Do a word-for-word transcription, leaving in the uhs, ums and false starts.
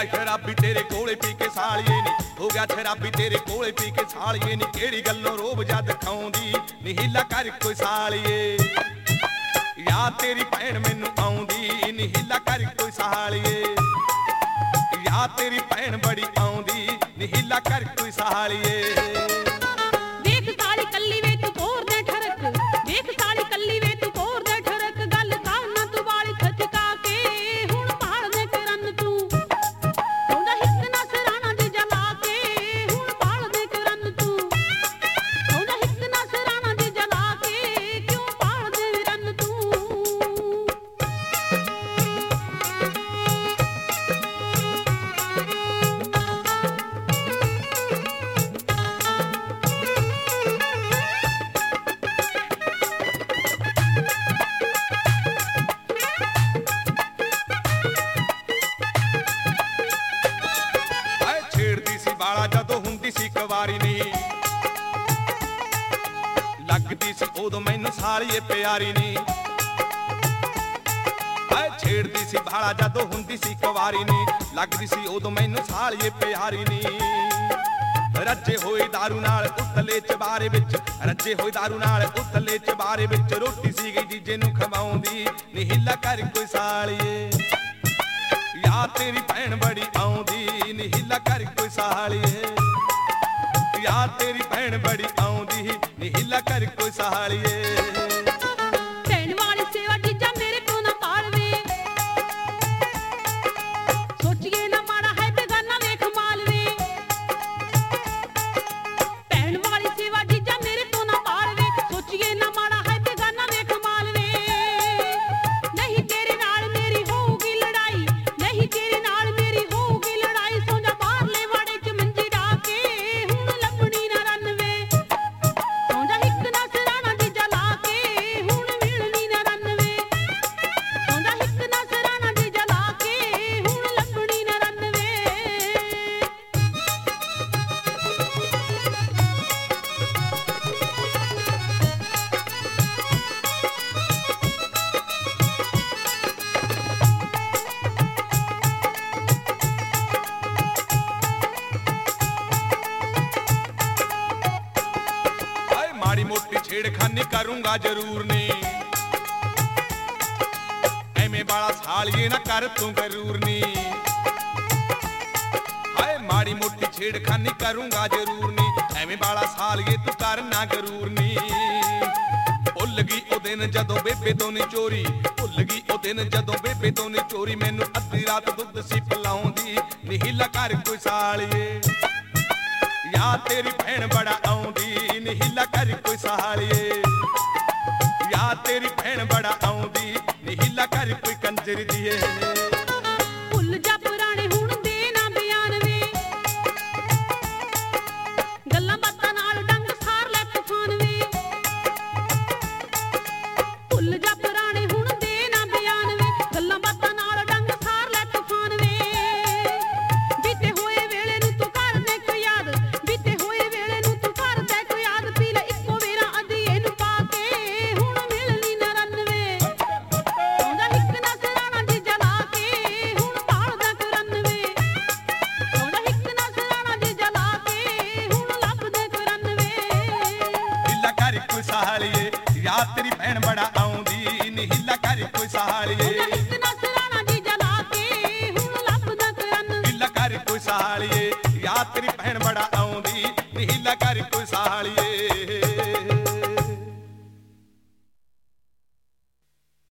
ਗਿਆ ਸ਼ਰਾਬੀ ਤੇਰੇ ਕੋਲੇ ਪੀ ਕੇ ਸਾਲੀਏ ਨੀ, ਹੋ ਗਿਆ ਸ਼ਰਾਬੀ ਤੇਰੇ ਕੋਲੇ ਪੀ ਕੇ ਸਾਲੀਏ ਨੀ, ਕਿਹੜੀ ਗੱਲੋਂ ਰੋਬ ਜਾ ਦਿਖਾਉਂਦੀ ਨੀ ਹੀਲਾ ਕਰ ਕੋਈ ਸਾਲੀਏ। ਯਾਦ ਤੇਰੀ ਭੈਣ ਮੈਨੂੰ ਆਉਂਦੀ ਨੀ ਹੀਲਾ ਕਰ ਕੋਈ ਸਾਲੀਏ, ਯਾਦ ਤੇਰੀ ਭੈਣ ਬੜੀ ਆਉਂਦੀ ਨੀ ਹੀਲਾ ਕਰ ਕੋਈ ਸਾਲੀਏ। ਵੇਖ ਸਾਲੀ ਕੱਲੀ ਵੇ ਤੂੰ ਤੋਰ ਦੇ ਠਰਕ, ਵੇਖ ਸਾਲੀ ਕੱਲੀ ਵੇ ਤੂੰ ਤੋਰ ਦੇ ਠਰਕ, ਗੱਲ ਕਰ ਨਾ ਤੂੰ ਵਾਲੀ ਖਚਕਾ ਕੇ ਹੁਣ ਭਾਲ ਦੇ ਕਰਨ ਤੂੰ, ਉਹਦਾ ਹਿੱਕ ਨਾ ਸਰਾਣਾ ਦੀ ਜਲਾ ਕੇ ਹੁਣ ਭਾਲ ਦੇ ਕਰਨ ਤੂੰ, ਉਹਦਾ ਹਿੱਕ ਨਾ ਸਰਾਣਾ ਦੀ ਜਲਾ ਕੇ ਕਿਉਂ ਭਾਲ ਦੇ ਰਨ ਤੂੰ। ਬਾਲਾ ਜਦੋਂ ਹੁੰਦੀ ਸੀ ਕੁਵਾਰੀ ਨੀ, ਲੱਗਦੀ ਸੀ ਉਦੋਂ ਮੈਨੂੰ ਸਾਲੀਏ ਪਿਆਰੀ ਨੀ। ਹਾਏ ਛੇੜਦੀ ਸੀ ਬਾਲਾ ਜਦੋਂ ਹੁੰਦੀ ਸੀ ਕੁਵਾਰੀ ਨੀ, ਲੱਗਦੀ ਸੀ ਉਦੋਂ ਮੈਨੂੰ ਸਾਲੀਏ ਪਿਆਰੀ ਨੀ। ਰੱਜੇ ਹੋਏ ਦਾਰੂ ਨਾਲ ਉਤਲੇ ਚਬਾਰੇ ਵਿੱਚ, ਰੱਜੇ ਹੋਏ ਦਾਰੂ ਨਾਲ ਉਤਲੇ ਚਬਾਰੇ ਵਿੱਚ, ਰੋਟੀ ਸੀ ਗਈ ਜੀਜੇ ਨੂੰ ਖਵਾਉਂਦੀ ਨੀ ਹੀਲਾ ਕਰ ਕੋਈ ਸਾਲੀਏ। ਯਾਦ ਤੇਰੀ ਭੈਣ ਬੜੀ ਆਉਂਦੀ ਨੀ ਹੀਲਾ ਕਰ ਕੋਈ ਸਾਲੀਏ, ਯਾਦ ਤੇਰੀ ਭੈਣ ਬੜੀ ਆਉਂਦੀ ਨੀ ਹੀਲਾ ਕਰ ਕੋਈ ਸਾਲੀਏ। ਭੈਣ ਵਾਲੀ ਸੇਵਾ ਜੀਜਾ ਮੇਰੇ ਤੋਂ ਨਾ ਪਾਲਵੇ, ਸੋਚੀਏ ਨਾ ਮਾੜਾ ਹੈ ਬੇਗਾਨਾ ਵੇਖ ਮਾਲਵੇ। ਭੈਣ ਵਾਲੀ ਸੇਵਾ ਜੀਜਾ ਮੇਰੇ ਤੋਂ ਨਾ ਪਾਲਵੇ, ਸੋਚੀਏ ਨਾ ਮਾੜਾ ਹੈ ਬੇਗਾਨਾ ਵੇਖ ਮਾਲਵੇ। ਨਹੀਂ ਤੇਰੇ ਨਾਲ ਮੇਰੀ ਹੋਊਗੀ ਲੜਾਈ, ਨਹੀਂ ਤੇਰੇ ਨਾਲ ਮੇਰੀ ਹੋਊਗੀ ਲੜਾਈ, ਸੌਂ ਜਾ ਬਾਹਰਲੇ ਵਾੜੇ ਚ ਮੰਜੀ ਡਾ ਕੇ ਹੁਣ ਲੱਭਣੀ ਨਾ ਰੰਨਵੇ, ਸੌਂ ਜਾ ਹਿੱਕ ਨਾ ਸਰਾਣਾ ਦੀ ਜਲਾ ਕੇ ਹੁਣ ਮਿਲਣੀ ਨਾ ਰੰਨਵੇ, ਸੌਂ ਜਾ ਹਿੱਕ ਨਾ ਸਰਾਣਾ ਦੀ ਜਲਾ ਕੇ ਹੁਣ ਲੱਭਣੀ ਨਾ ਰੰਨਵੇ। ਹਾਏ ਮਾੜੀ ਮੋਟੀ ਛੇੜਖਾਨੀ ਕਰੂੰਗਾ ਜ਼ਰੂਰ ਨੀ, ਐਵੇਂ ਬਾਲਾ ਸਾਲੀਏ ਨਾ ਕਰ ਤੂੰ ਗਰੂਰ ਨੀ। ਹਾਏ ਮਾੜੀ ਮੋਟੀ ਛੇੜਖਾਨੀ ਕਰੂੰਗਾ ਜ਼ਰੂਰ ਨੀ, ਐਵੇਂ ਬਾਲਾ ਸਾਲੀਏ ਤੂੰ ਕਰ ਨਾ ਗਰੂਰ ਨੀ। ਭੁੱਲ ਗਈ ਉਹ ਦਿਨ ਜਦੋਂ ਬੇਬੇ ਤੋਂ ਨੀ ਚੋਰੀ, ਭੁੱਲ ਗਈ ਉਹ ਦਿਨ ਜਦੋਂ ਬੇਬੇ ਤੋਂ ਨੀ ਚੋਰੀ, ਮੈਨੂੰ ਅੱਧੀ ਰਾਤ ਦੁੱਧ ਸੀ ਪਿਲਾਉਂਦੀ ਨੀ ਹੀਲਾ ਕਰ ਕੋਈ ਸਾਲੀਏ। ਯਾਦ ਤੇਰੀ ਭੈਣ ਬੜਾ ਆਉਂਦੀ ਨੀ ਹੀਲਾ ਕਰ ਕੋਈ ਸਾਲੀਏ, ਯਾਦ ਤੇਰੀ ਭੈਣ ਬੜਾ ਆਉਂਦੀ ਨੀ ਹੀਲਾ ਕਰ ਕੋਈ ਕੰਜਰ ਦੀਏ। ਭੁੱਲ ਜਾ ਪੁਰਾਣੇ ਹੁਣ ਦੇ ਨਾ ਬਿਆਨ ਵੇ, ਗੱਲਾਂ ਬਾਤਾਂ ਨਾਲ ਡੰਗ ਸਾਰ ਲੈ ਤੂਫਾਨ ਵੇ। ਭੁੱਲ ਜਾ ਪੁਰਾਣੇ ਹੁਣ ਦੇ ਨਾ ਬਿਆਨ ਵੇ, ਗੱਲਾਂ ਬਾਤਾਂ ਨਾਲ ਡੰਗ ਸਾਰ ਲੈ ਤੂਫਾਨ ਵੇ। ਬੀਤੇ ਹੋਏ ਵੇਲੇ ਨੂੰ ਤੂੰ ਕਰ ਦੇ ਕੋਈ ਯਾਦ, ਬੀਤੇ ਹੋਏ ਵੇਲੇ ਨੂੰ ਤੂੰ ਕਰ ਦੇ ਕੋਈ ਯਾਦ, ਪੀ ਲੈ ਇੱਕੋ ਵੇਰਾ ਅਧੀਏ ਨੂੰ ਪਾ ਕੇ ਹੁਣ ਮਿਲਣੀ ਨਾ ਰੰਨਵੇ, ਸੌਂਦਾ ਹਿੱਕ ਨਾ ਸਰਾਣਾ ਦੀ ਜਲਾ ਕੇ ਹੁਣ ਭਾਲਦਾ ਕੋਈ ਰੰਨਵੇ, ਸੌਂਦਾ ਹਿੱਕ ਨਾ ਸਰਾਣਾ ਦੀ ਜਲਾ ਕੇ ਹੁਣ ਲੱਭਦਾ ਕੋਈ ਰੰਨਵੇ। ਹੀਲਾ ਕਰ ਕੋਈ ਸਾਲੀਏ, ਯਾਦ ਤੇਰੀ ਭੈਣ ਬੜਾ ਆਉਂਦੀ ਨੀ ਹੀਲਾ ਕਰ ਕੋਈ ਸਾਲੀਏ, ਹਿੱਕ ਨਾ ਸਰਾਣਾ ਦੀ ਜਲਾ ਕੇ ਹੁਣ ਲੱਭਦਾ ਕੋਈ ਰੰਨਵੇ। ਹੀਲਾ ਕਰ ਕੋਈ ਸਾਲੀਏ, ਯਾਦ ਤੇਰੀ ਭੈਣ ਬੜਾ ਆਉਂਦੀ